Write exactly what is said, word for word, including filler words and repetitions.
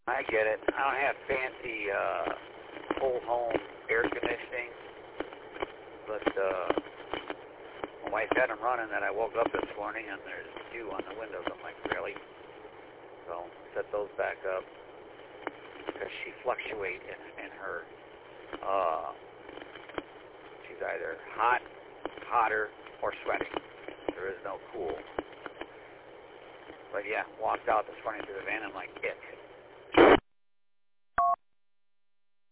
I get it. I don't have fancy uh, whole home air conditioning, but uh, my wife had them running, and I woke up this morning and there's dew on the windows. I'm like, really? So set those back up because she fluctuates in, in her. Uh, she's either hot, hotter, or sweating. There is no cool. But yeah, walked out this morning to the van. I'm like, ick.